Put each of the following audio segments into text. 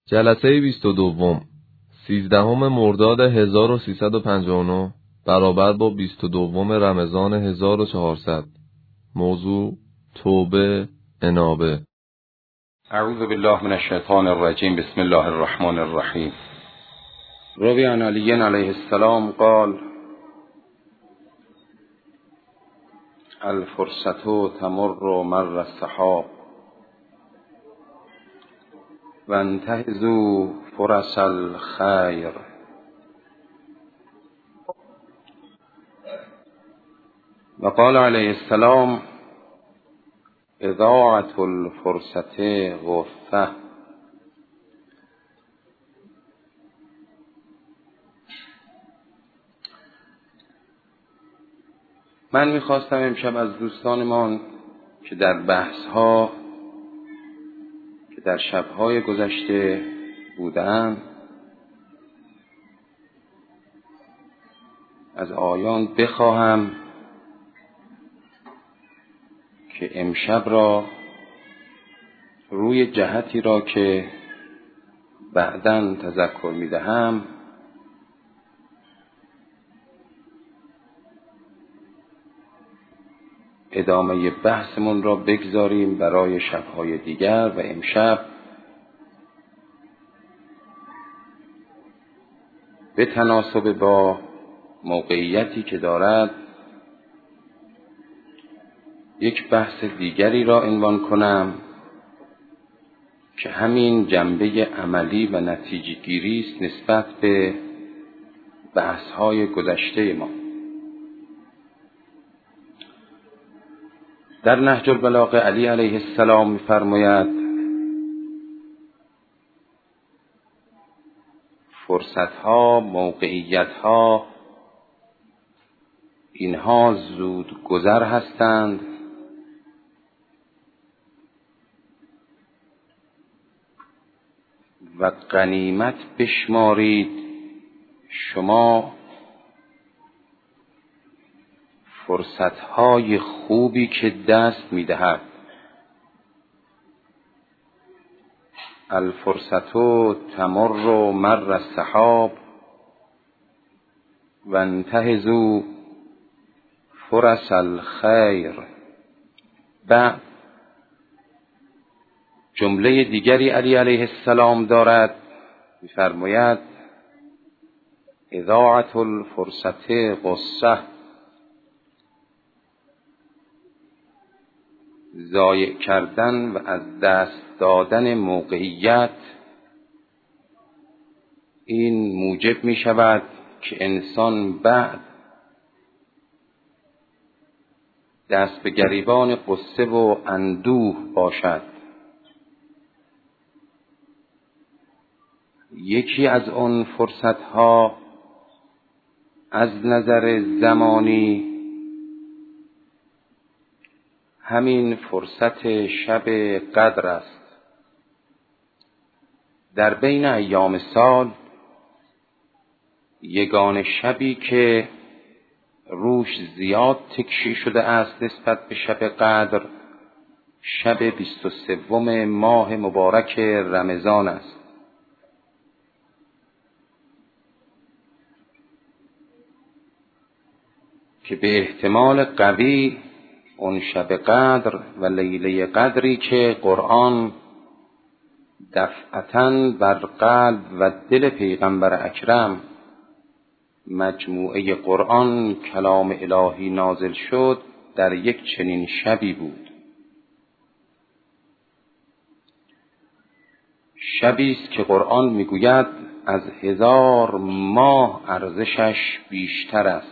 جلسه 22 13 مرداد 1359 برابر با 22 رمضان 1400. موضوع توبه انابه. اعوذ بالله من الشیطان الرجیم. بسم الله الرحمن الرحیم. روی عن علی علیه السلام قال: الفرصة تمر مر السحاب وانتهزوا فرص الخیر. و قال علیه السلام: اضاعة الفرصة غصة. من میخواستم امشب از دوستانمان که در بحث‌ها که در شب‌های گذشته بودند از آیان بخواهم که امشب را روی جهتی را که بعداً تذکر می‌دهم ادامه بحثمون را بگذاریم برای شب‌های دیگر و امشب به تناسب با موقعیتی که دارد یک بحث دیگری را عنوان کنم که همین جنبه عملی و نتیجه گیری است نسبت به بحث‌های گذشته ما. در نهج البلاغه علی علیه السلام می‌فرماید: فرصت‌ها، موقعیت‌ها، اینها زود گذر هستند و غنیمت بشمارید شما فرصت‌های خوبی که دست می‌دهد. الفرصة تمر مر السحاب وانتهزوا فرص الخیر. بعد جمله دیگری علی علیه السلام دارد، می‌فرماید: اضاعة الفرصة غصة. ضایع کردن و از دست دادن موقعیت این موجب می شود که انسان بعد دست به گریبان غصه و اندوه باشد. یکی از آن فرصتها از نظر زمانی همین فرصت شب قدر است. در بین ایام سال یگان شبی که روش زیاد تکشی شده است نسبت به شب قدر شب 23 ماه مبارک رمضان است. که به احتمال قوی اون شب قدر و لیله قدری که قرآن دفعتاً بر قلب و دل پیغمبر اکرم مجموعه قرآن کلام الهی نازل شد در یک چنین شبی بود. شبی است که قرآن میگوید از 1000 ماه ارزشش بیشتر است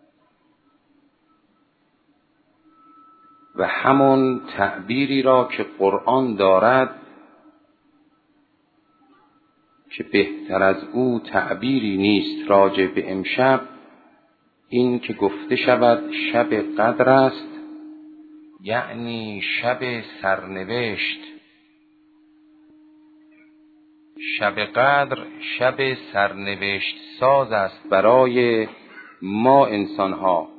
و همون تعبیری را که قرآن دارد که بهتر از او تعبیری نیست راجع به امشب، این که گفته شود شب قدر است، یعنی شب سرنوشت. شب قدر شب سرنوشت ساز است برای ما انسان‌ها.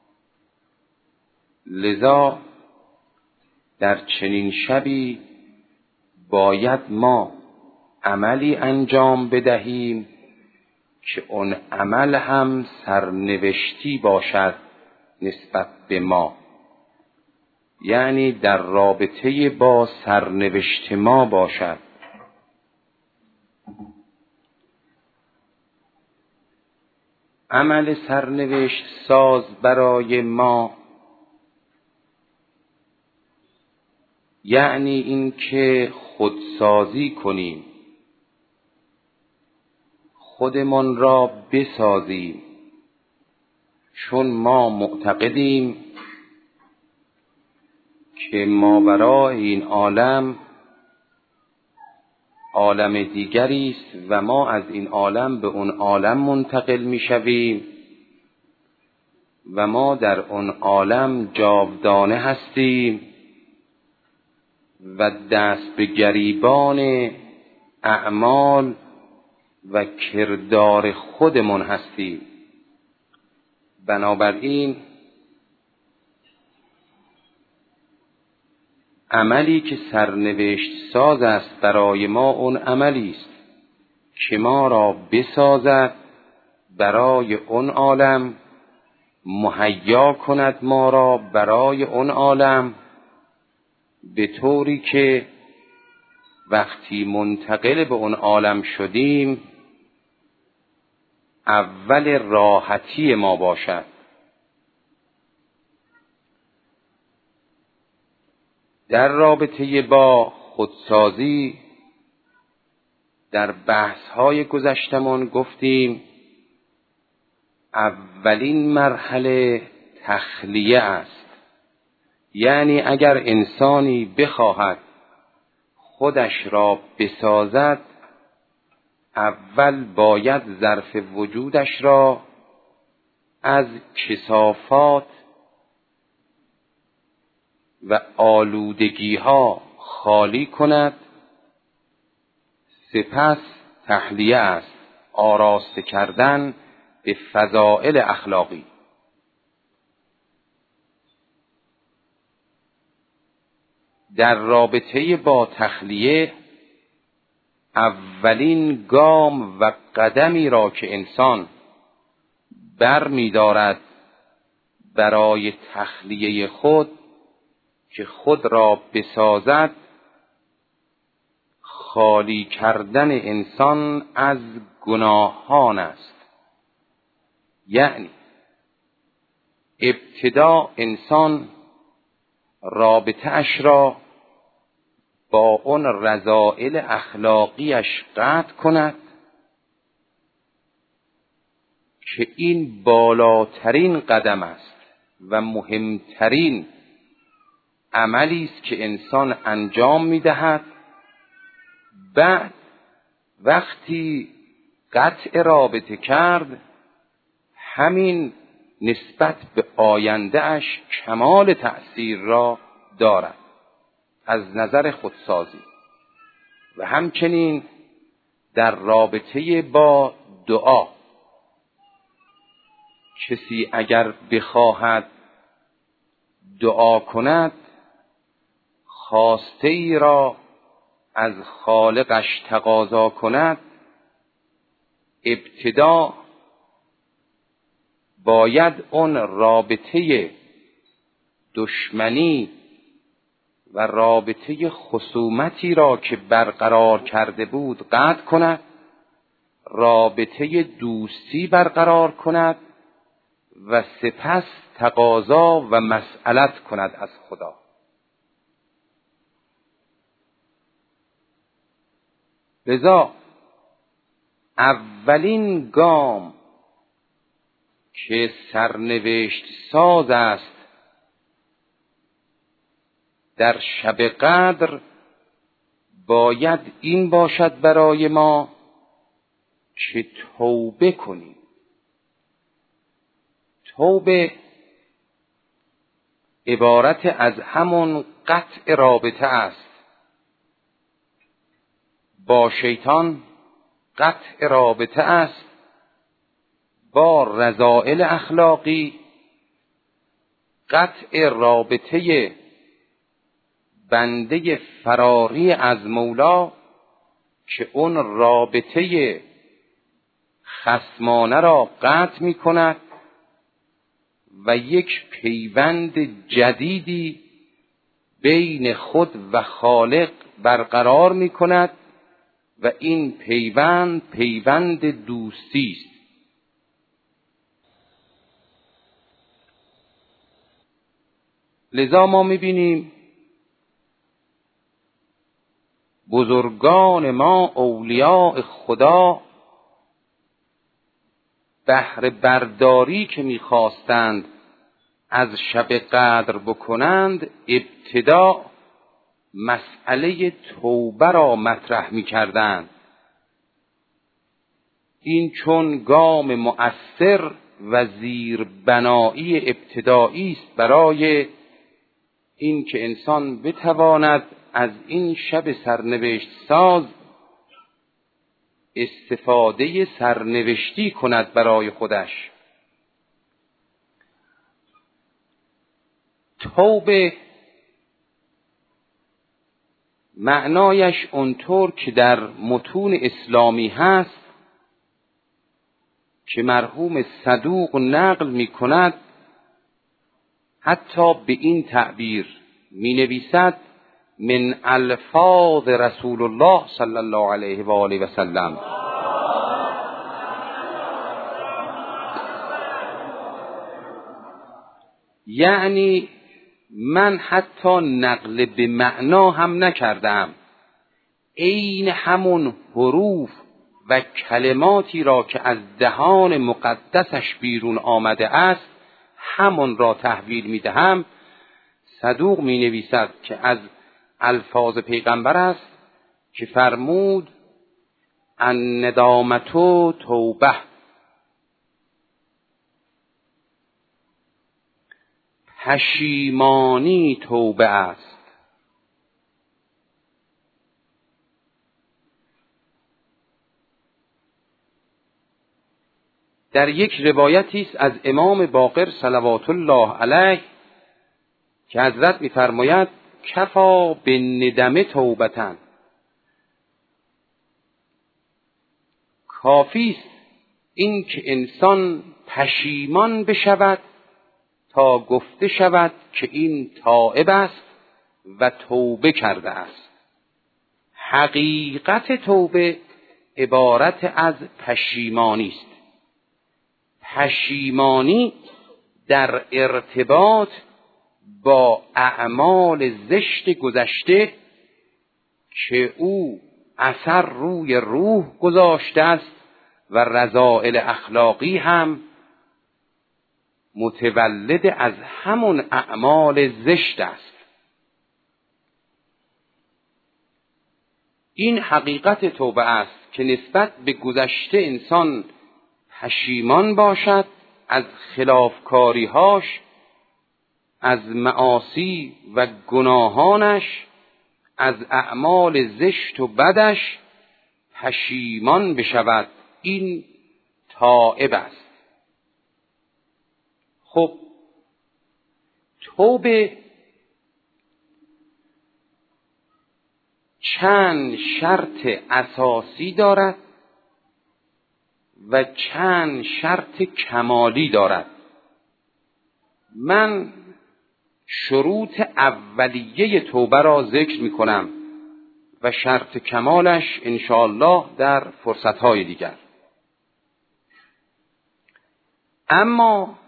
لذا در چنین شبی باید ما عملی انجام بدهیم که اون عمل هم سرنوشتی باشد نسبت به ما، یعنی در رابطه با سرنوشت ما باشد. عمل سرنوشت ساز برای ما یعنی این که خودسازی کنیم، خودمان را بسازیم، چون ما معتقدیم که ماورای این عالم عالم دیگری است و ما از این عالم به اون عالم منتقل میشویم و ما در اون عالم جاودانه هستیم و دست به گریبان اعمال و کردار خودمون هستیم. بنابراین عملی که سرنوشت ساز است برای ما اون عملی است که ما را بسازد برای اون عالم، مهیا کند ما را برای اون عالم، به طوری که وقتی منتقل به اون عالم شدیم اول راحتی ما باشد. در رابطه با خودسازی در بحث‌های گذشتمون گفتیم اولین مرحله تخلیه است، یعنی اگر انسانی بخواهد خودش را بسازد اول باید ظرف وجودش را از کثافات و آلودگی ها خالی کند، سپس تحلیه است، آراسته کردن به فضائل اخلاقی. در رابطه با تخلیه اولین گام و قدمی را که انسان بر می دارد برای تخلیه خود که خود را بسازد خالی کردن انسان از گناهان است. یعنی ابتدا انسان رابطه اش را با اون رذائل اخلاقیش قطع کند که این بالاترین قدم است و مهمترین عملی است که انسان انجام می‌دهد. بعد وقتی قطع رابطه کرد همین نسبت به آینده اش کمال تأثیر را دارد از نظر خودسازی. و همچنین در رابطه با دعا کسی اگر بخواهد دعا کند خواسته ای را از خالقش تقاضا کند، ابتدا باید اون رابطه دشمنی و رابطه خصومتی را که برقرار کرده بود قطع کند، رابطه دوستی برقرار کند و سپس تقاضا و مسئلت کند از خدا. لذا اولین گام که سرنوشت ساز است در شب قدر باید این باشد برای ما که توبه کنیم. توبه عبارت از همون قطع رابطه است با شیطان، قطع رابطه است با رذائل اخلاقی، قطع رابطه بنده فراری از مولا، که اون رابطه خصمانه را قطع می کند و یک پیوند جدیدی بین خود و خالق برقرار می کند و این پیوند دوستی است. لذا ما می بینیم بزرگان ما، اولیاء خدا، بهره برداری که می‌خواستند از شب قدر بکنند، ابتدا مسئله توبه را مطرح می‌کردند. این چون گام مؤثر و زیربنایی ابتدایی است برای این که انسان بتواند از این شب سرنوشت ساز استفاده سرنوشتی کند برای خودش. توبه معنایش اونطور که در متون اسلامی هست که مرحوم صدوق نقل می کند، حتی به این تعبیر می نویسد: من الفاظ رسول الله صلی الله علیه و آله و سلم. یعنی من حتی نقل به معنا هم نکردم، عین همون حروف و کلماتی را که از دهان مقدسش بیرون آمده است همون را تحویل می دهم. صدوق می نویسد که از الفاظ پیغمبر است که فرمود: الندامتو توبه، پشیمانی توبه است. در یک روایتی است از امام باقر صلوات الله علیه که حضرت می‌فرماید: کفا بالندم توبتن، کافی است این که انسان پشیمان بشود تا گفته شود که این تائب است و توبه کرده است. حقیقت توبه عبارت از پشیمانی است. پشیمانی در ارتباط با اعمال زشت گذشته که او اثر روی روح گذاشته است و رذائل اخلاقی هم متولد از همون اعمال زشت است. این حقیقت توبه است که نسبت به گذشته انسان پشیمان باشد از خلافکاریهاش، از معاصی و گناهانش، از اعمال زشت و بدش پشیمان بشود. این تائب است. خب توبه چند شرط اساسی دارد و چند شرط کمالی دارد. من شروط اولیه توبه را ذکر می کنم و شرط کمالش انشاءالله در فرصتهای دیگر. اما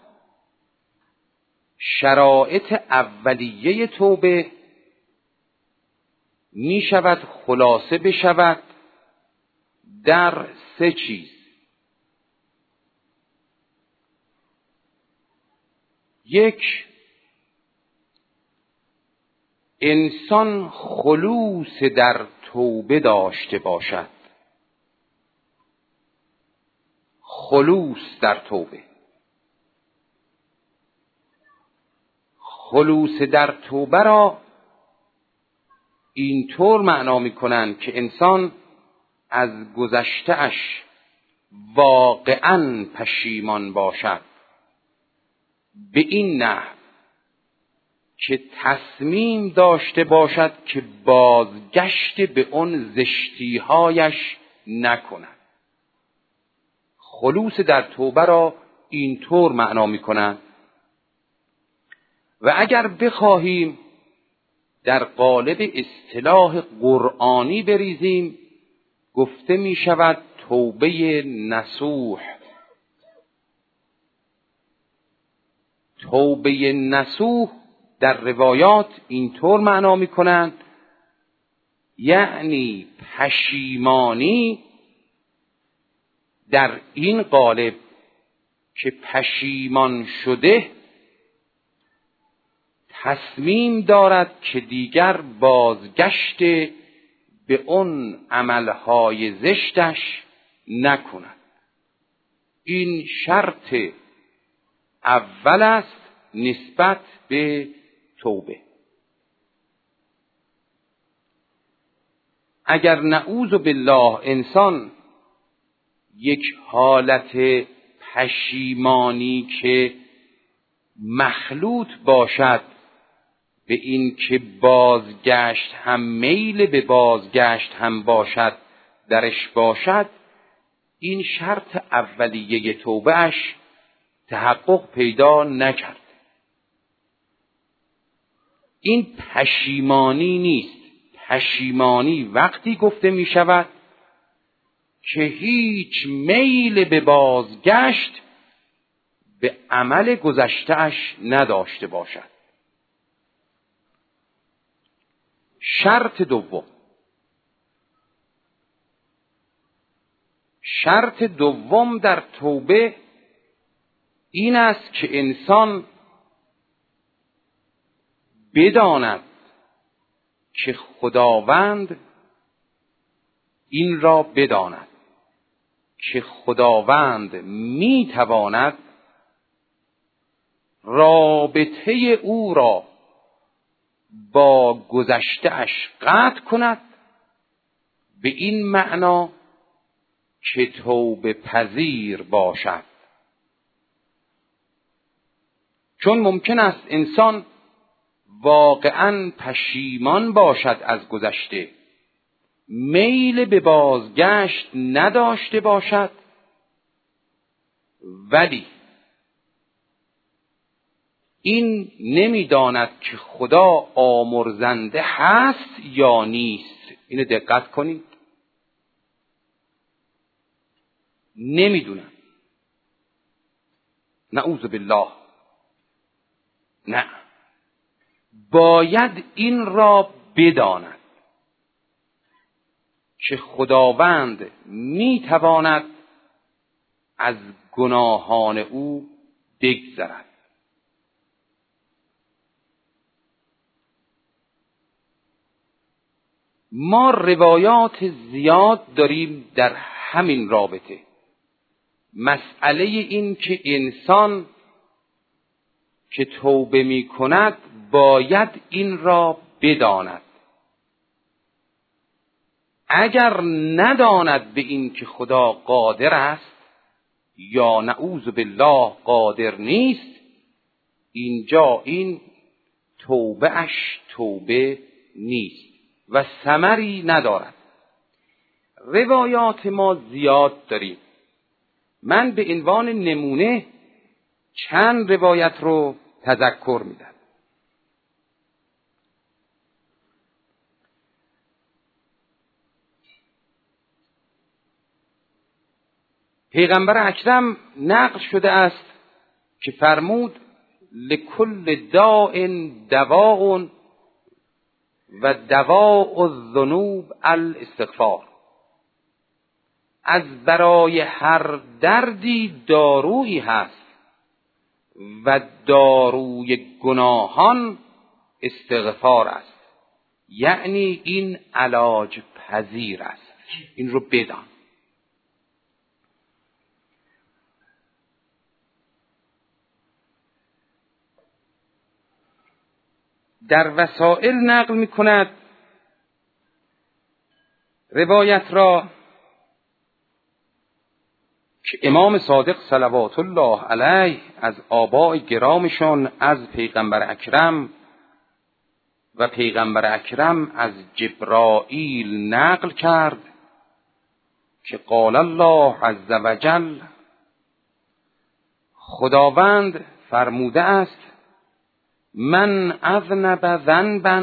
شرایط اولیه توبه می شود خلاصه بشود در 3 چیز. 1، انسان خلوص در توبه داشته باشد. خلوص در توبه. خلوص در توبه را اینطور معنا می‌کنند که انسان از گذشته‌اش واقعاً پشیمان باشد، به این نحو که تصمیم داشته باشد که بازگشت به اون زشتی‌هایش نکند. خلوص در توبه را اینطور معنا می‌کنند. و اگر بخواهیم در قالب اصطلاح قرآنی بریزیم، گفته می شود توبه نصوح. توبه نصوح در روایات اینطور معنا می کنند، یعنی پشیمانی در این قالب که پشیمان شده تصمیم دارد که دیگر بازگشت به اون عملهای زشتش نکند. این شرط اول است نسبت به توبه. اگر نعوذ بالله انسان یک حالت پشیمانی که مخلوط باشد به این که بازگشت هم میل به بازگشت هم باشد درش باشد، این شرط اولیه توبهش تحقق پیدا نکرد. این پشیمانی نیست. پشیمانی وقتی گفته می شود که هیچ میل به بازگشت به عمل گذشته‌اش نداشته باشد. شرط دوم، شرط دوم در توبه این است که انسان بداند که خداوند این را بداند که خداوند میتواند رابطه او را با گذشته‌اش قطع کند، به این معنا که توبه پذیر باشد. چون ممکن است انسان واقعاً پشیمان باشد از گذشته، میل به بازگشت نداشته باشد، ولی این نمیداند که خدا آمرزنده هست یا نیست. اینو دقت کنید. نمیدونم. نعوذ بالله. نه. باید این را بداند که خداوند میتواند از گناهان او بگذرد. ما روایات زیاد داریم در همین رابطه. مسئله این که انسان که توبه می کند باید این را بداند. اگر نداند به این که خدا قادر است یا نعوذ بالله قادر نیست، اینجا این توبه اش توبه نیست و ثمری ندارد. روایات ما زیاد داریم. من به عنوان نمونه چند روایت رو تذکر میدم. پیغمبر اکرم نقل شده است که فرمود لکل داء دواء و دواء الذنوب الاستغفار. از برای هر دردی دارویی هست و داروی گناهان استغفار است. یعنی این علاج پذیر است. این رو بدان. در وسائل نقل می کند روایت را که امام صادق صلوات الله علیه از آباء گرامشان از پیغمبر اکرم و پیغمبر اکرم از جبرائیل نقل کرد که قال الله عز وجل، خداوند فرموده است من اذنب ذنبا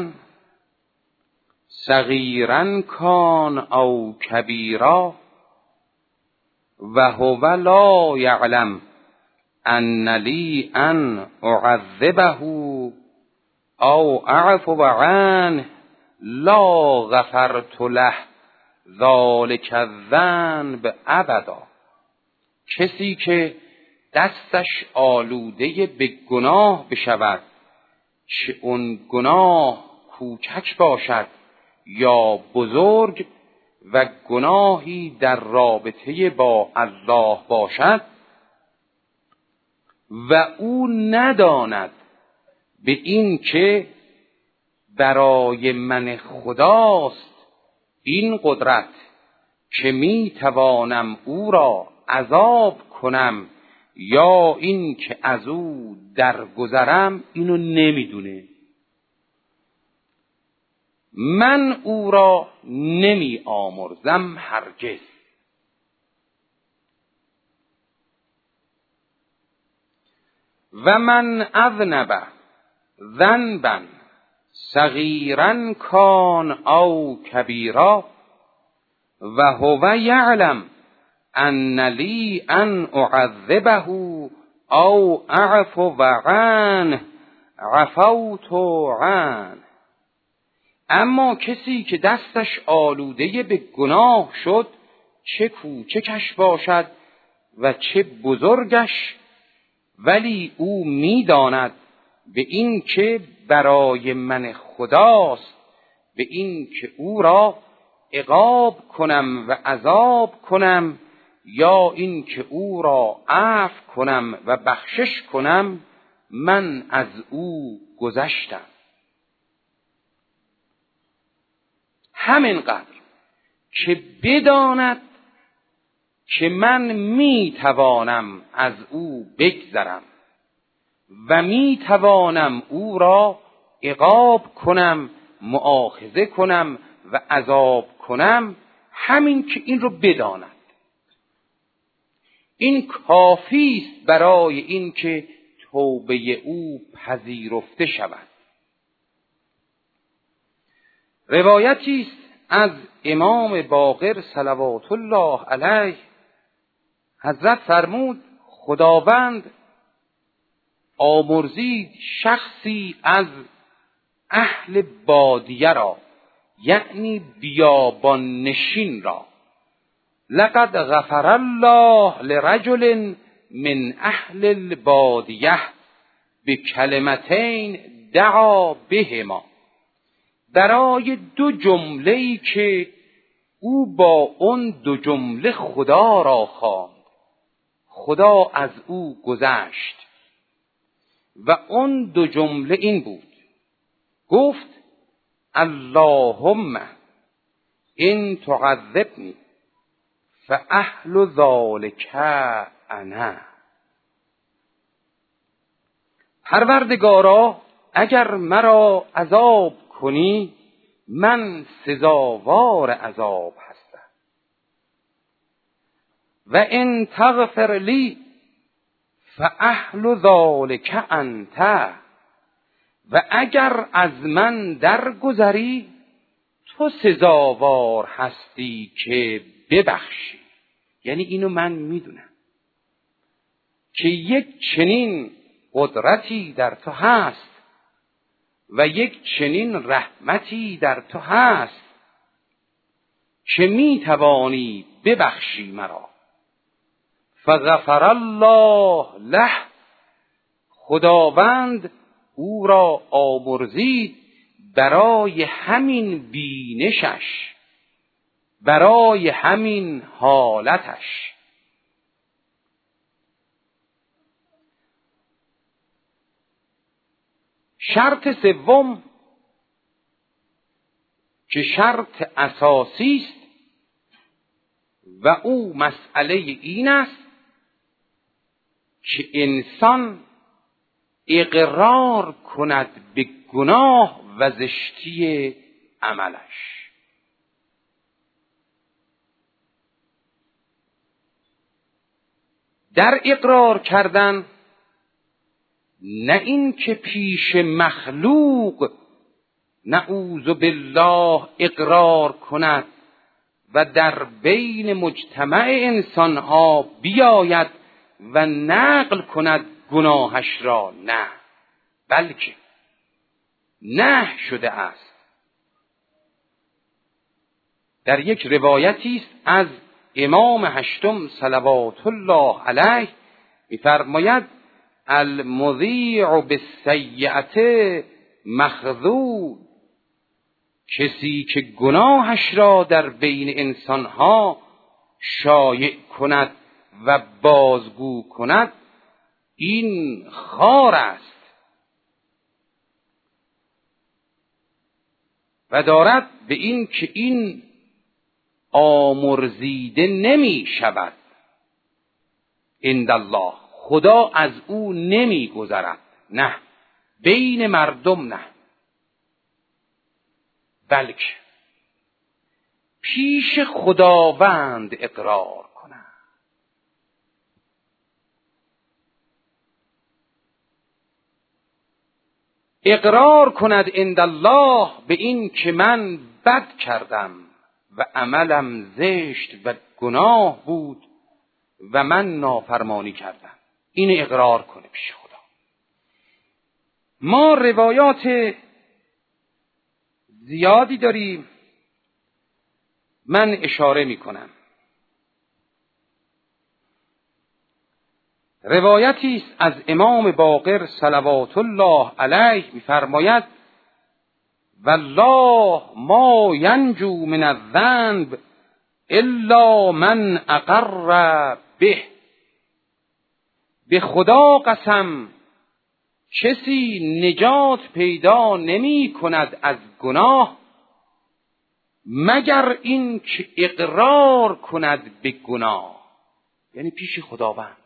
صغیرا کان او کبیرا و هو لا یعلم ان لی ان اعذبه او اعفو عنه لا غفرت له ذلک الذنب ابدا. کسی که دستش آلوده به گناه بشود، چه اون گناه کوچک باشد یا بزرگ، و گناهی در رابطه با الله باشد و او نداند به این که برای من خداست این قدرت که می توانم او را عذاب کنم یا این که از او درگذرم، اینو نمیدونه، من او را نمی آمرزم هرگز. و من اذنب ذنبا صغیرا کان او کبیرا و هو یعلم ان لی ان اعذبه او اعفو عنه عفوت عنه. اما کسی که دستش آلوده به گناه شد، چه کوچکش باشد و چه بزرگش، ولی او میداند به این که برای من خداست، به این که او را عقاب کنم و عذاب کنم یا این که او را عفو کنم و بخشش کنم، من از او گذشتم. همینقدر که بداند که من میتوانم از او بگذرم و میتوانم او را عقاب کنم، مؤاخذه کنم و عذاب کنم، همین که این رو بداند، این کافی است برای این که توبه او پذیرفته شود. روایتی است از امام باقر صلوات الله علیه، حضرت فرمود خداوند آمرزید شخصی از اهل بادیه را، یعنی بیابان نشین را، لقد غفر الله لرجل من اهل البادیه بکلمتین دعا بهما، برای دو جمله‌ای که او با اون دو جمله خدا را خواند، خدا از او گذشت و اون دو جمله این بود، گفت اللهم ان تعذبنی فاهل ذلک انا. پروردگارا اگر مرا عذاب کنی من سزاوار عذاب هستم، و ان تغفر لی فاهل ذلک انت، و اگر از من درگذری تو سزاوار هستی که ببخشی. یعنی اینو من میدونم که یک چنین قدرتی در تو هست و یک چنین رحمتی در تو هست که میتوانی ببخشی مرا. فغفر الله له، خداوند او را آمرزید برای همین بینشش، برای همین حالتش. شرط سوم که شرط اساسی است و او مسئله این است که انسان اقرار کند به گناه و زشتی عملش. در اقرار کردن نه این که پیش مخلوق نعوذ بالله اقرار کند و در بین مجتمع انسانها بیاید و نقل کند گناهش را، نه، بلکه نهی شده است. در یک روایتی است از امام هشتم صلوات الله علیه می‌فرماید المذیع بالسیئة مخذول، کسی که گناهش را در بین انسانها شایع کند و بازگو کند این خار است و دارد به این که این آمرزیده نمی شود عند الله، خدا از او نمی گذرد، نه بین مردم نه، بلکه پیش خداوند اقرار کند. اقرار کند عند الله به این که من بد کردم و عملم زشت و گناه بود و من نافرمانی کردم، این اقرار کنه پیش خدا. ما روایات زیادی داریم، من اشاره میکنم. روایتی است از امام باقر صلوات الله علیه می‌فرماید والله ما ینجو من الذنب الا من اقر به، به خدا قسم کسی نجات پیدا نمی کند از گناه مگر این که اقرار کند به گناه، یعنی پیش خداوند.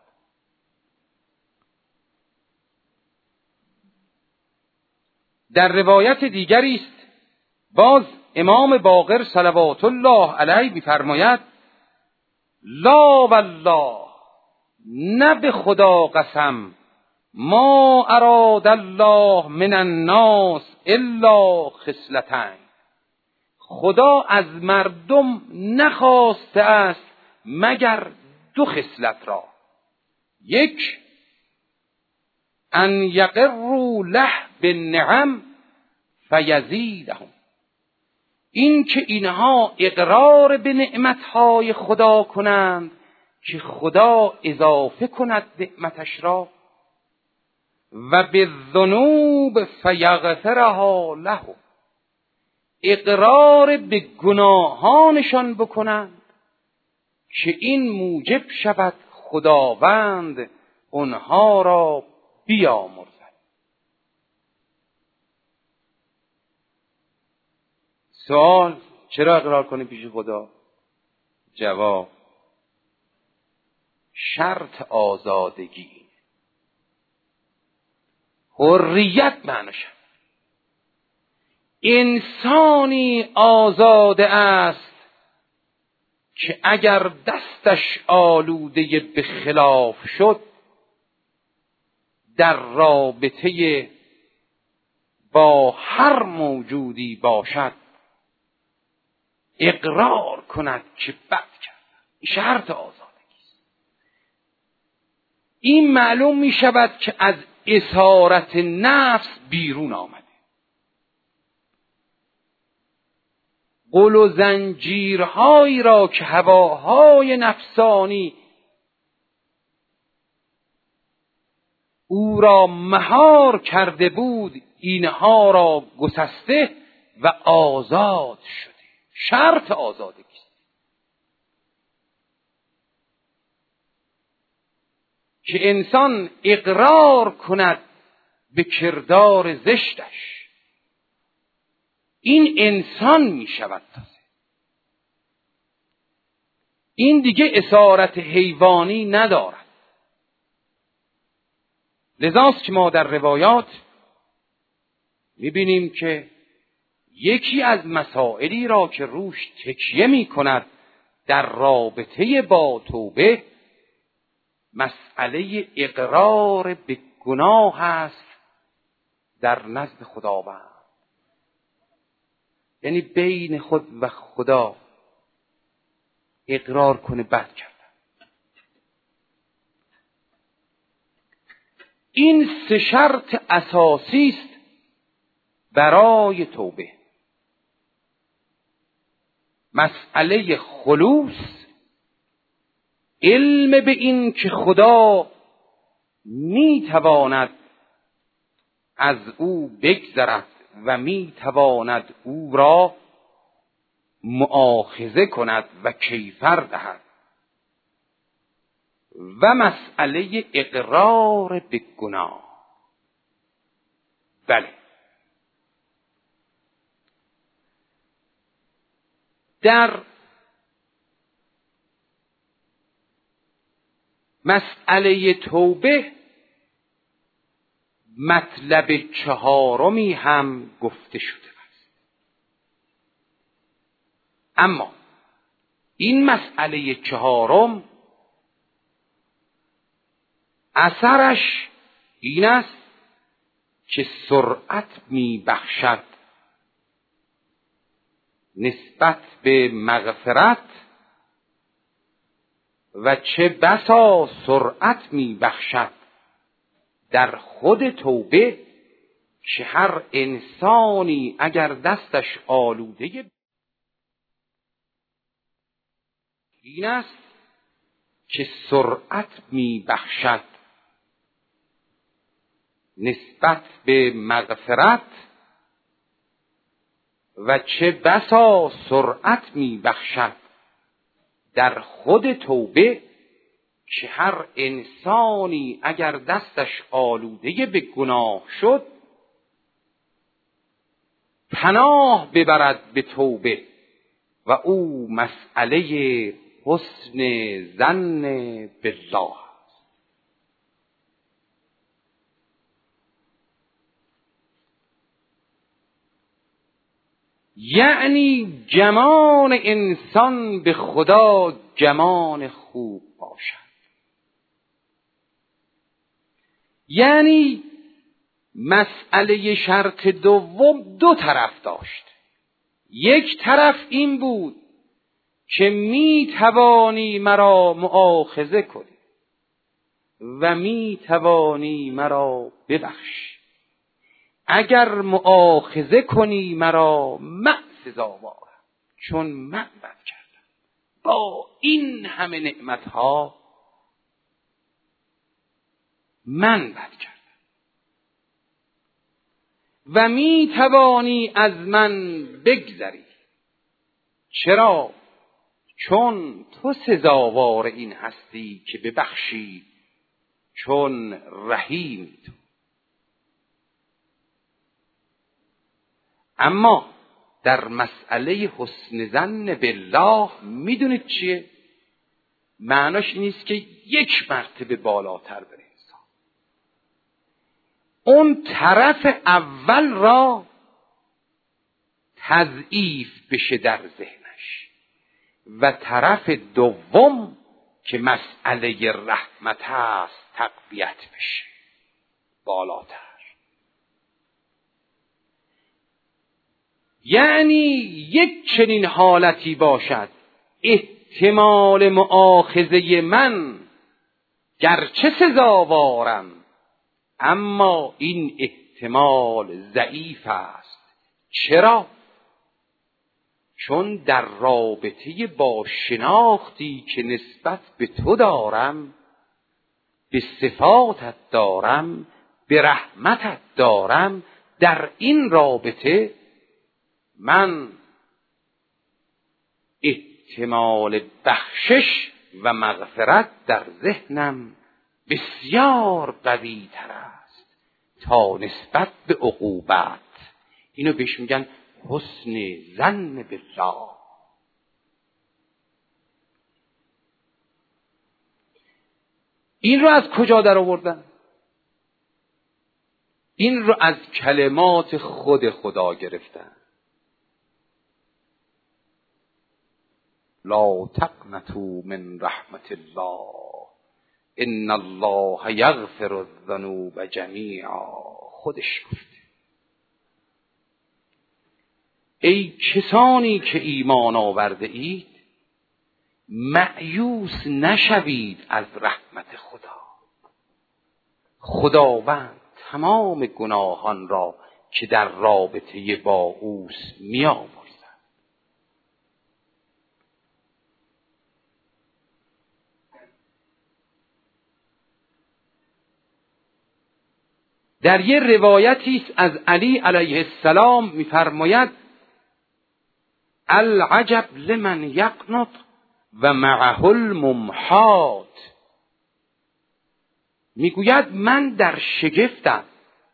در روایت دیگری است باز امام باقر صلوات الله علیه می‌فرماید لا والله، نه به خدا قسم، ما اراد الله من الناس الا خصلتین، خدا از مردم نخواسته است مگر دو خصلت را، یک ان یقروا له بالنعم فیزیدهم، این که اینها اقرار به نعمتهای خدا کنند که خدا اضافه کند نعمتش را، و بالذنوب فیغفرها لهم، اقرار به گناهانشان بکنند که این موجب شود خداوند اونها را بیامرزد. سوال چرا اقرار کنی پیش خدا؟ جواب شرط آزادگی، حریت معنیش انسانی آزاده است که اگر دستش آلوده به خلاف شد در رابطه با هر موجودی باشد اقرار کند که بد کرد، شرط آزادگی است. این معلوم می شود که از اسارت نفس بیرون آمده، قل و زنجیرهایی را که هواهای نفسانی او را مهار کرده بود اینها را گسسته و آزاد شده، شرط آزادگی است که انسان اقرار کند به کردار زشتش، این انسان می شود تازه، این دیگه اسارت حیوانی ندارد. لذاست که ما در روایات می‌بینیم که یکی از مسائلی را که روش تکیه می‌کند در رابطه با توبه مسئله اقرار به گناه است در نزد خداوند. یعنی بین خود و خدا اقرار کنه بد کردن. این 3 شرط اساسی است برای توبه. مسئله خلوص، علم به این که خدا میتواند از او بگذرد و میتواند او را مؤاخذه کند و کیفر دهد، و مسئله اقرار به گناه. بله، در مسئله توبه مطلب 4 هم گفته شده است. اما این مسئله 4 اثرش این است که سرعت میبخشد نسبت به مغفرت، و چه بسا سرعت میبخشد در خود توبه که هر انسانی اگر دستش آلوده این است که سرعت میبخشد نسبت به مغفرت، و چه بسا سرعت میبخشد در خود توبه که هر انسانی اگر دستش آلوده به گناه شد پناه ببرد به توبه، و او مسئله حسن ظن بالله است. یعنی گمان انسان به خدا گمان خوب باشد. یعنی مسئله شرط دوم 2 طرف داشت. یک طرف این بود که می توانی مرا مؤاخذه کنی و می توانی مرا ببخشی. اگر مؤاخذه کنی مرا من سزاوارم، چون من بد کردم. با این همه نعمتها من بد کردم. و می توانی از من بگذری. چرا؟ چون تو سزاوار این هستی که ببخشی، چون رحیمی تو. اما در مسئله حسن ظن بالله میدونید چیه؟ معناش این نیست که 1 مرتبه بالاتر بره انسان. اون طرف اول را تضعیف بشه در ذهنش، و طرف دوم که مسئله رحمت است تقویت بشه بالاتر. یعنی یک چنین حالتی باشد احتمال مؤاخذه من گرچه سزاوارم، اما این احتمال ضعیف است. چرا؟ چون در رابطه با شناختی که نسبت به تو دارم، به صفاتت دارم، به رحمتت دارم، در این رابطه من احتمال بخشش و مغفرت در ذهنم بسیار قوی تر است تا نسبت به عقوبت. اینو بهش میگن حسن ظن بالله. این رو از کجا در آوردن؟ این رو از کلمات خود خدا گرفتن. لا تقنطوا من رحمت الله ان الله یغفر الذنوب جمیعا. خودش گفته ای کسانی که ایمان آورده اید مأیوس نشوید از رحمت خدا. خداوند تمام گناهان را که در رابطه با اوست می‌آمرزد. در یه روایتی است از علی علیه السلام می‌فرماید العجب لمن یقنط و معه الممحات. میگوید من در شگفتم،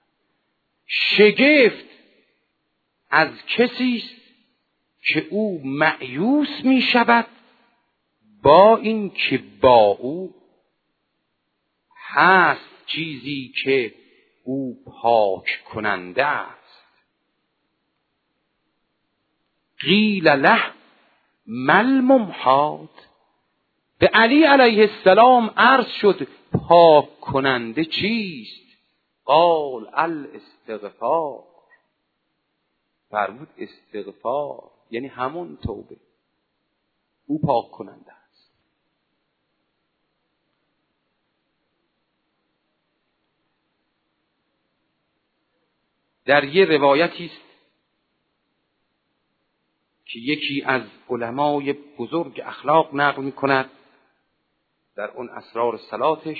شگفت از کسی است که او مأیوس می شود با این که با او هست چیزی که او پاک کننده است. قیل له مل ممحات. به علی علیه السلام عرض شد پاک کننده چیست؟ قال الاستغفار. فرمود استغفار یعنی همون توبه، او پاک کننده است. در یه روایتی است که یکی از علمای بزرگ اخلاق نقل می‌کند در اون اسرار صلاتش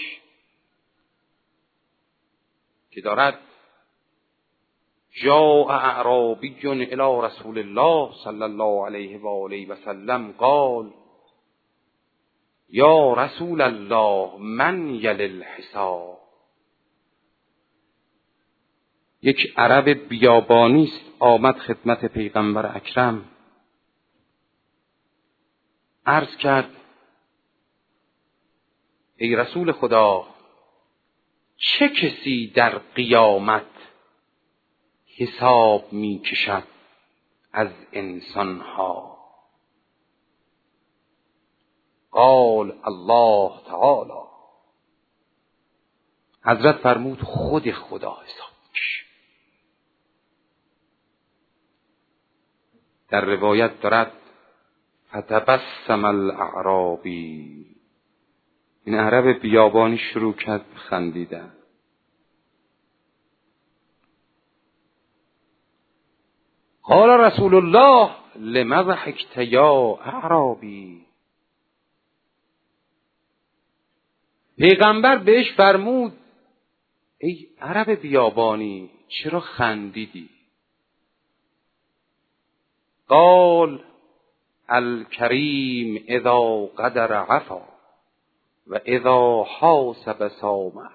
که دارد جاء اعرابی الی رسول الله صلی الله علیه و آله و سلم قال یا رسول الله من یلی الحساب. یک عرب بیابانی است آمد خدمت پیغمبر اکرم، عرض کرد ای رسول خدا چه کسی در قیامت حساب می کشد از انسانها؟ قال الله تعالی. حضرت فرمود خود خدا حساب می‌کشه. در روایت دارد فتبسم الاعرابی. این عرب بیابانی شروع کرد خندیدن. قال رسول الله لما ضحکت یا اعرابی. پیغمبر بهش فرمود ای عرب بیابانی چرا خندیدی؟ قال الکریم اذا قدر عفا و اذا حاسب سامح.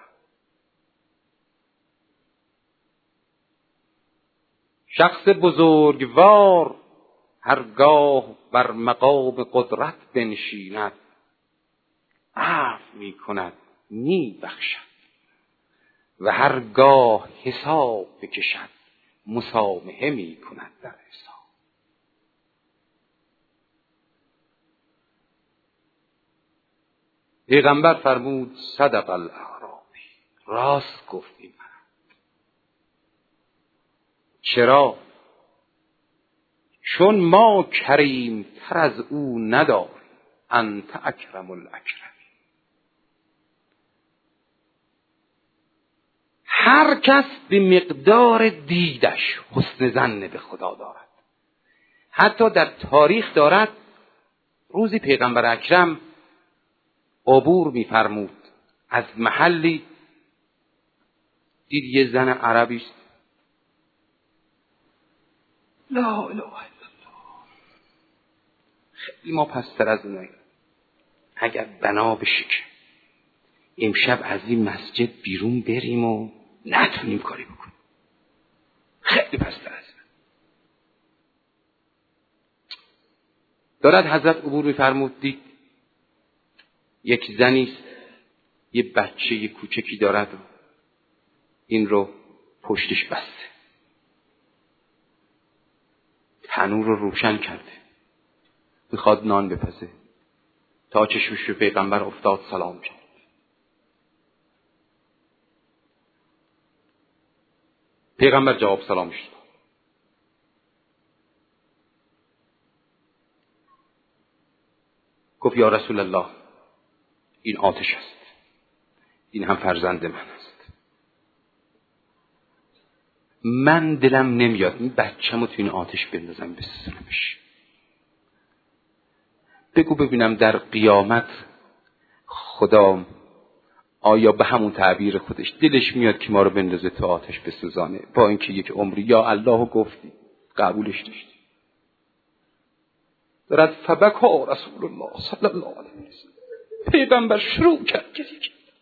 شخص بزرگوار هرگاه بر مقام قدرت بنشیند عفو می کند می بخشد و هرگاه حساب بکشد مسامحه می کند در حساب. پیغمبر فرمود صدق الاعرابی. راست گفتی. چرا؟ چون ما کریم تر از او نداریم. انت اکرم الاکرم. هر کس به مقدار دیدش حسن ظن به خدا دارد. حتی در تاریخ دارد روزی پیغمبر اکرم عبور می‌فرمود از محلی، دید یه زن عربی است لا اله الا الله، خیلی ما پستر از اوناییم. اگر بنا بشه که امشب از این مسجد بیرون بریم و نتونیم کاری بکنیم، خیلی پستر از اون. دارد حضرت عبور می‌فرمود، دید یک زنی است یه بچه کوچکی دارد و این رو پشتش بسته، تنور رو روشن کرده، میخواد نان بپزه. تا چشمش به پیغمبر افتاد سلام کرد. پیغمبر جواب سلامش داد. گفت یا رسول الله، این آتش است، این هم فرزند من است. من دلم نمیاد این بچه‌مو تو این آتش بندازم بسوزونمش. بگو ببینم در قیامت خدا آیا به همون تعبیر خودش دلش میاد که ما رو بندازه تو آتش بسوزانه، با اینکه یک عمری یا الله گفتی قبولش داشتی؟ دارد فبکا رسول الله صلی الله علیه وسلم. پیغمبر شروع کرد گریه.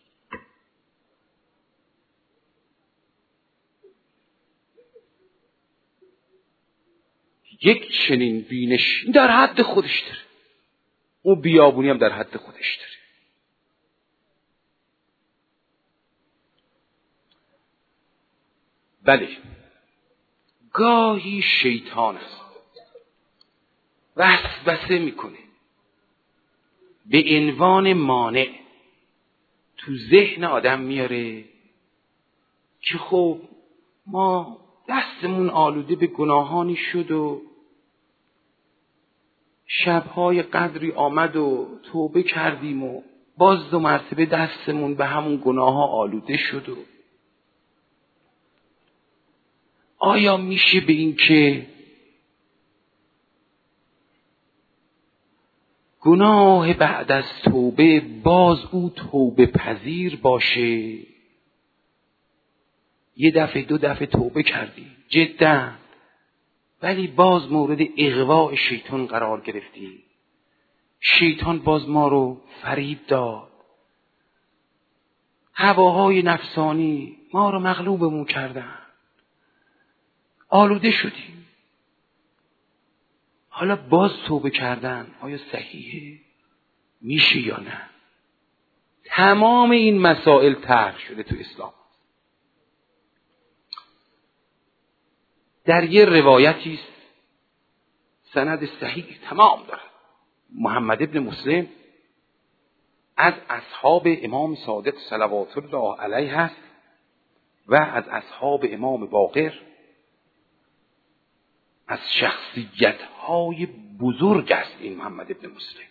یک چنین بینش در حد خودش داره، اون بیابونی هم در حد خودش داره. بله، گاهی شیطان است وسوسه میکنه به عنوان مانع تو ذهن آدم میاره که خب ما دستمون آلوده به گناهانی شد و شبهای قدری آمد و توبه کردیم و باز دو مرتبه دستمون به همون گناه ها آلوده شد و آیا میشه به این که گناه بعد از توبه باز او توبه پذیر باشه؟ یه دفعه دو دفعه توبه کردی جدا، ولی باز مورد اغواء شیطان قرار گرفتی. شیطان باز ما رو فریب داد، هواهای نفسانی ما رو مغلوبمون کردن، آلوده شدیم. حالا باز توبه کردن آیا صحیحه؟ میشه یا نه؟ تمام این مسائل طرح شده تو اسلام. در یه روایتی است سند صحیح تمام داره، محمد ابن مسلم از اصحاب امام صادق صلوات الله علیه هست و از اصحاب امام باقر، از شخصیت‌های بزرگ است این محمد ابن مسلم.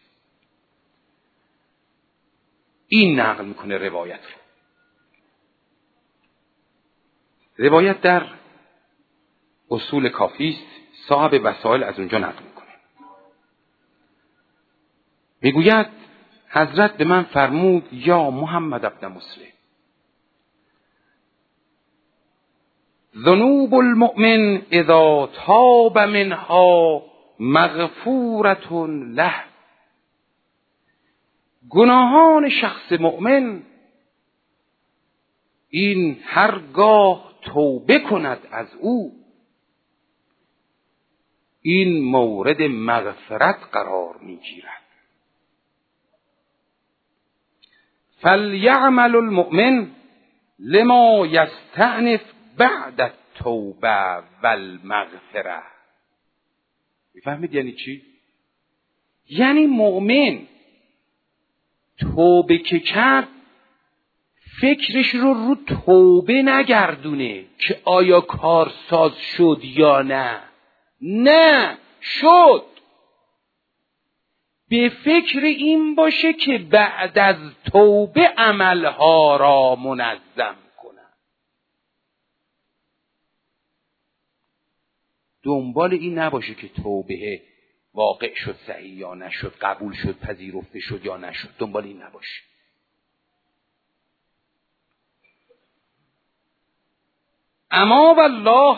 این نقل میکنه روایت رو. روایت در اصول کافی است، صاحب وسائل از اونجا نقل میکنه. میگوید حضرت به من فرمود یا محمد ابن مسلم، ذنوب المؤمن اذا تاب منها مغفورة له. گناهان شخص مؤمن این هرگاه توبه کند از او، این مورد مغفرت قرار میگیرد. فلیعمل المؤمن لما یستأنف بعد التوبه والمغفره. میفهمید یعنی چی؟ یعنی مؤمن توبه که کرد فکرش رو توبه نگردونه که آیا کارساز شد یا نه. نه شد، به فکر این باشه که بعد از توبه عملها را منظم کنم. دنبال این نباشه که توبه واقع شد صحیح یا نشد، قبول شد پذیرفته شد یا نشد، دنبال این نباشه. اما والله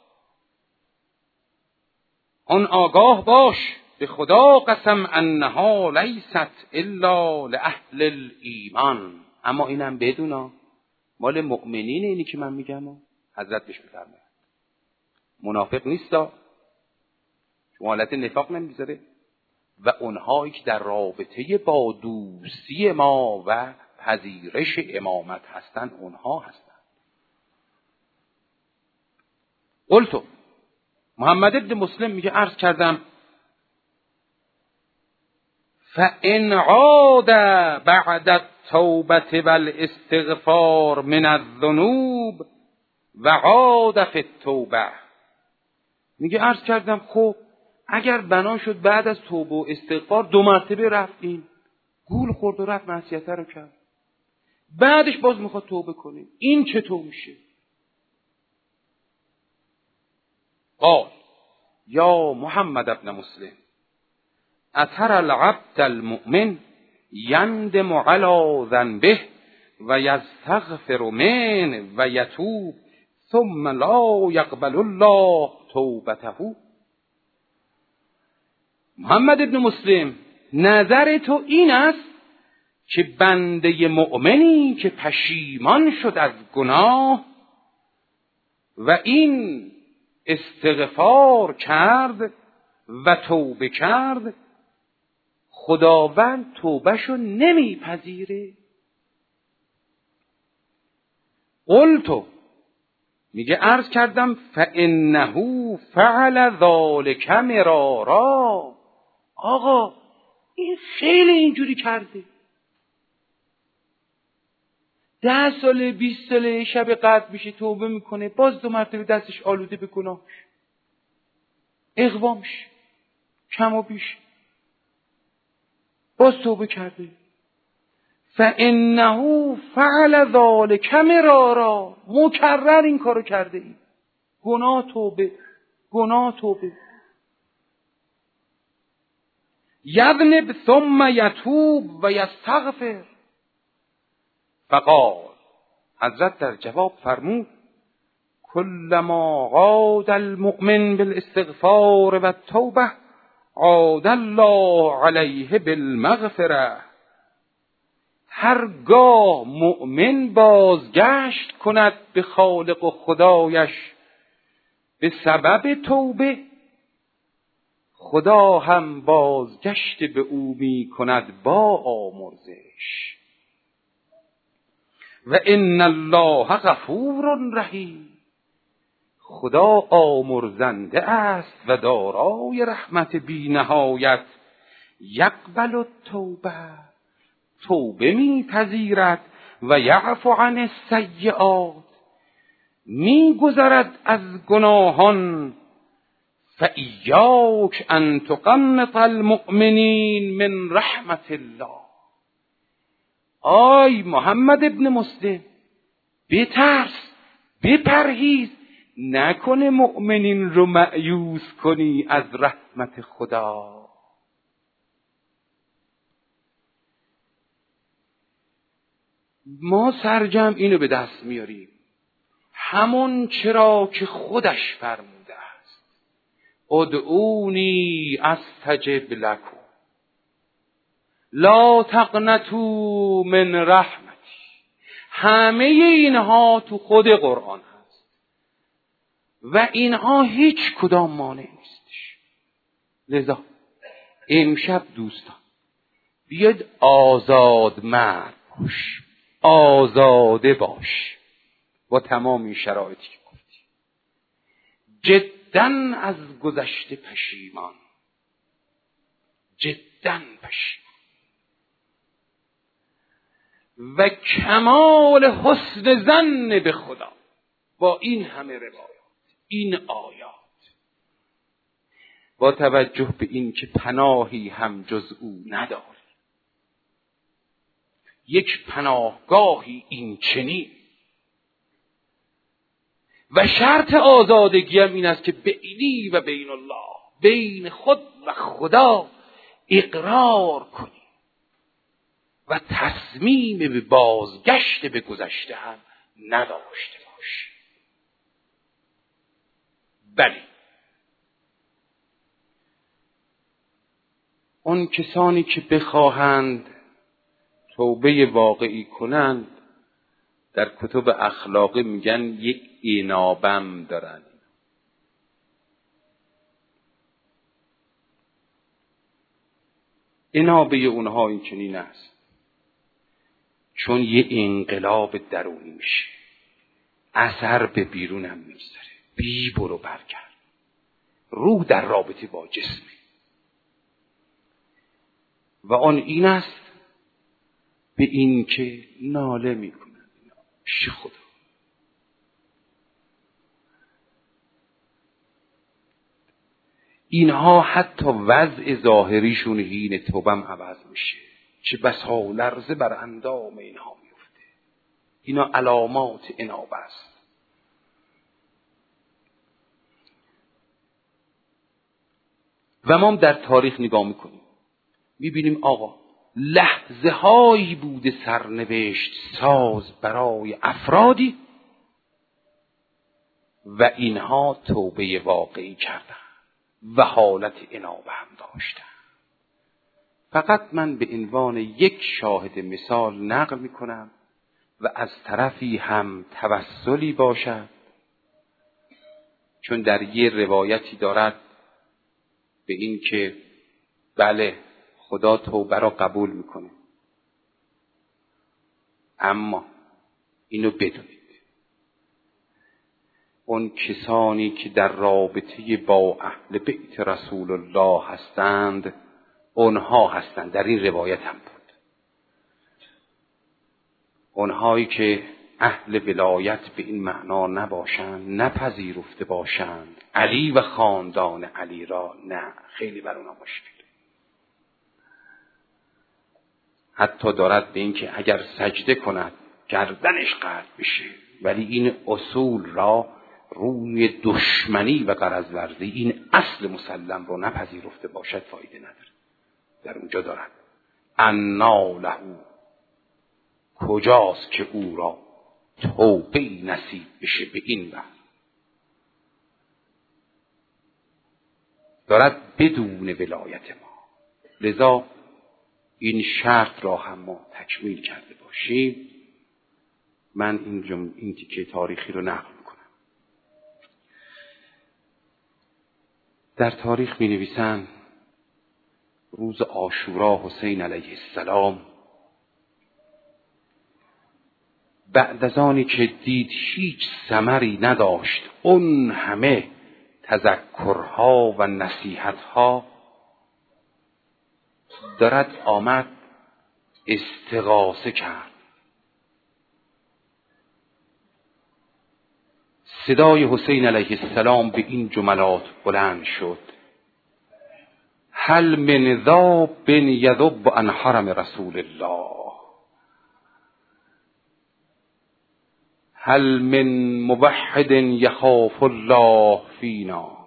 آن آگاه باش به خدا قسم انها لیست الا لاهل الایمان. اما اینم بدونا مال مؤمنین اینی که من میگم. حضرت بهش میفرماید منافق نیستا، چون حالت نفاق نمیذاره، و اونهایی که در رابطه با دوستی ما و پذیرش امامت هستن اونها هستن. قلت، محمد ابن مسلم میگه عرض کردم فإن عاد بعد التوبة والاستغفار من الذنوب و عاد فی التوبه. میگه عرض کردم خب اگر بنا شد بعد از توبه و استغفار 2 مرتبه رفتیم، گول خورد و رفت معصیت رو کرد، بعدش باز میخواد توبه کنه، این چطور میشه؟ قال یا محمد ابن مسلم اتر العبد المؤمن یندم علی ذنبه و یستغفر منه و یتوب ثم لا یقبل الله توبته. محمد ابن مسلم نظر تو این است که بنده مؤمنی که پشیمان شد از گناه و این استغفار کرد و توبه کرد، خداوند توبهشو نمیپذیره؟ قلت، میگه عرض کردم فانه فعل ذلک مرارا. آقا این خیلی اینجوری کرده، 10 ساله 20 ساله شب قدر میشه توبه میکنه، باز 2 مرتبه دستش آلوده به گناهش، اقوامش کم و بیش، باز توبه کرده. فانه فعل ذلک مرارا، مکرر این کارو کرده ای، گناه توبه گناه توبه. یذنب ثم یتوب و یستغفر. فقال، حضرت در جواب فرمود کلما عاد المؤمن بالاستغفار و التوبه عاد الله علیه بالمغفره. هرگاه مؤمن بازگشت کند به خالق و خدایش به سبب توبه، خدا هم بازگشت به او می کند با آمرزش. و ان الله غفور رحیم. خدا آمرزنده است و دارای رحمت بی نهایت. یقبل التوبه، توبه میپذیرد، و یعفو عن السیئات، میگذرد از گناهان. فایاک ان تقنط المؤمنین من رحمت الله. آی محمد ابن مسلم، بترس، بپرهیز، نکنه مؤمنین رو مأیوس کنی از رحمت خدا. ما سرجم اینو به دست میاریم، همون چرا که خودش فرموده است ادعونی استجب لکم لا تقنطوا من رحمتی. همه اینها تو خود قرآن هست و اینها هیچ کدام مانع نیستش. لذا امشب دوستان بیاید آزاد مرد باش، آزاده باش با تمام این شرایطی که گفتی، جداً از گذشته پشیمان، جداً پشیمان و کمال حسن ظن به خدا با این همه روایات، این آیات، با توجه به این که پناهی هم جز او نداری، یک پناهگاهی این چنین. و شرط آزادگی هم این است که بینی و بین الله، بین خود و خدا اقرار کنی و تصمیم به بازگشت به گذشته هم نداشته باشی. بله، اون کسانی که بخواهند توبه واقعی کنند در کتب اخلاقی میگن یک اینابم دارن. اینابه اونها این چنین است چون یه انقلاب درونی میشه، اثر به بیرون هم میذاره. بی برو برگرد. روح در رابطه با جسمه و آن این است به این که ناله میکنند پیش خدا. اینها حتی وضع ظاهریشون حین توبم عوض میشه، چه بسا لرزه بر اندام اینها میفته. اینا علامات انابه است. و ما در تاریخ نگاه میکنیم میبینیم آقا لحظه هایی بوده سرنوشت ساز برای افرادی و اینها توبه واقعی کردن و حالت انابه هم داشتن. فقط من به عنوان یک شاهد مثال نقل میکنم و از طرفی هم توسلی باشد، چون در یه روایتی دارد به این که بله خدا توبه را قبول میکنه، اما اینو بدونید اون کسانی که در رابطه با اهل بیت رسول الله هستند اونها هستند. در این روایت هم بود اونهایی که اهل ولایت به این معنا نباشند، نپذیرفته باشند علی و خاندان علی را، نه، خیلی بر اونها مشکل. حتی دارد به این که اگر سجده کند گردنش قطع بشه، ولی این اصول را روی دشمنی و غرض ورزی، این اصل مسلم رو نپذیرفته باشد فایده نداره. در اونجا دارد انا له، کجاست که او را توبه نصیب بشه به این وقت. دارد بدون ولایت ما. لذا این شرط را هم ما تکمیل کرده باشیم. من این تیکه تاریخی رو نقل میکنم. در تاریخ می نویسند روز عاشورا حسین علیه السلام بعد از آنی که دید هیچ ثمری نداشت اون همه تذکرها و نصیحتها، دارد آمد استغاثه کرد. صدای حسین علیه السلام به این جملات بلند شد: هل من ذاب یذب عن حرم رسول الله، هل من موحد یخاف الله فینا،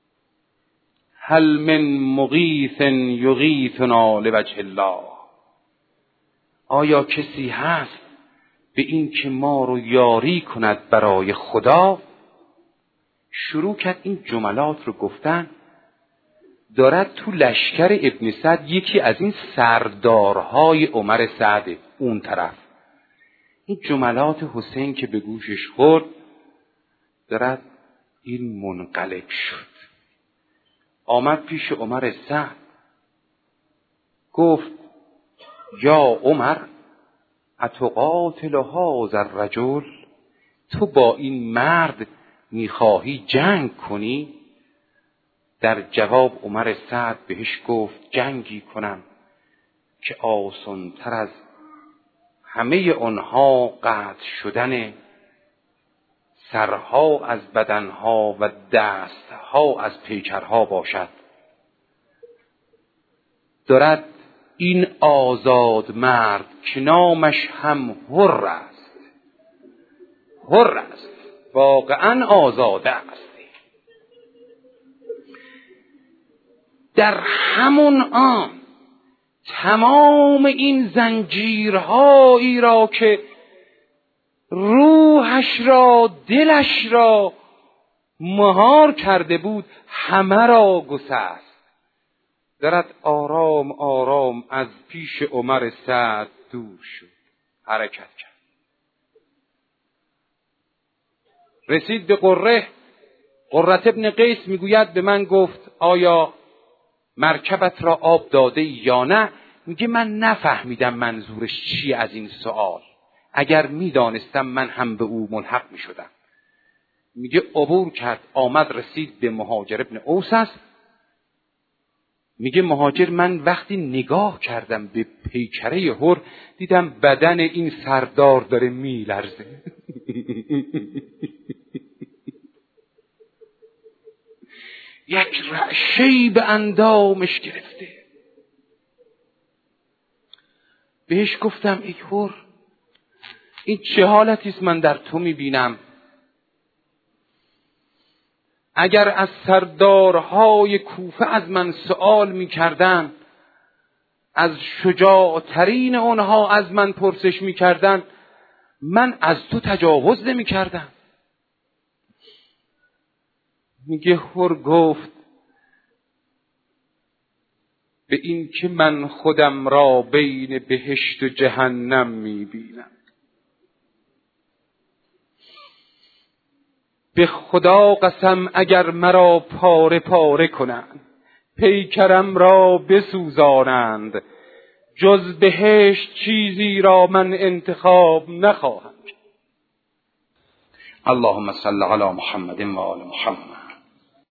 هل من مغیث یغیثنا لوجه الله. آیا کسی هست به این که ما رو یاری کند برای خدا؟ شروع کرد این جملات رو گفتن. دارد تو لشکر ابن سعد یکی از این سردارهای عمر سعد اون طرف. این جملات حسین که به گوشش خورد دارد این منقلب شد. آمد پیش عمر سعد گفت: یا عمر اتقاتل هذا الرجل، تو با این مرد میخواهی جنگ کنی؟ در جواب عمر سعد بهش گفت: جنگی کنم که آسان‌تر از همه آنها قطع شدن سرها از بدنها و دستها از پیکرها باشد. دارد این آزاد مرد که نامش هم حر است، حر است، واقعا آزاده است، در همون آن تمام این زنجیرهایی را که روحش را دلش را مهار کرده بود همه را گسست. دارد آرام آرام از پیش عمر سعد دور شد، حرکت کرد، رسید به قره. قرة ابن قیس میگوید به من گفت آیا مرکبت را آب داده یا نه؟ میگه من نفهمیدم منظورش چی از این سوال، اگر میدانستم من هم به او ملحق میشدم. میگه عبور کرد، آمد رسید به مهاجر ابن اوس است. میگه مهاجر من وقتی نگاه کردم به پیکره حر دیدم بدن این سردار داره میلرزه. یک رعشه‌ای به اندامش گرفته. بهش گفتم ای حر، این چه حالتی است من در تو میبینم؟ اگر از سردارهای کوفه از من سؤال میکردن، از شجاعترین اونها از من پرسش میکردن، من از تو تجاوز نمیکردم. میگه حر گفت به این که من خودم را بین بهشت و جهنم میبینم. به خدا قسم اگر مرا پاره پاره کنند، پیکرم را بسوزانند، جز بهشت چیزی را من انتخاب نخواهم کرد. اللهم صل علی محمد و آل محمد.